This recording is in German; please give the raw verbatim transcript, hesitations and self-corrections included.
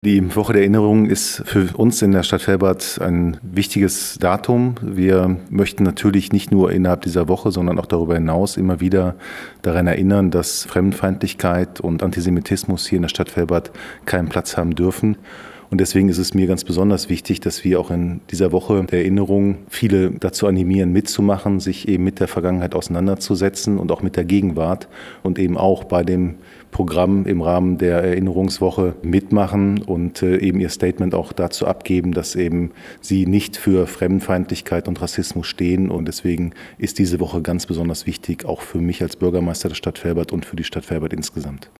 Die Woche der Erinnerung ist für uns in der Stadt Velbert ein wichtiges Datum. Wir möchten natürlich nicht nur innerhalb dieser Woche, sondern auch darüber hinaus immer wieder daran erinnern, dass Fremdenfeindlichkeit und Antisemitismus hier in der Stadt Velbert keinen Platz haben dürfen. Und deswegen ist es mir ganz besonders wichtig, dass wir auch in dieser Woche der Erinnerung viele dazu animieren, mitzumachen, sich eben mit der Vergangenheit auseinanderzusetzen und auch mit der Gegenwart und eben auch bei dem Programm im Rahmen der Erinnerungswoche mitmachen und eben ihr Statement auch dazu abgeben, dass eben sie nicht für Fremdenfeindlichkeit und Rassismus stehen. Und deswegen ist diese Woche ganz besonders wichtig, auch für mich als Bürgermeister der Stadt Velbert und für die Stadt Velbert insgesamt.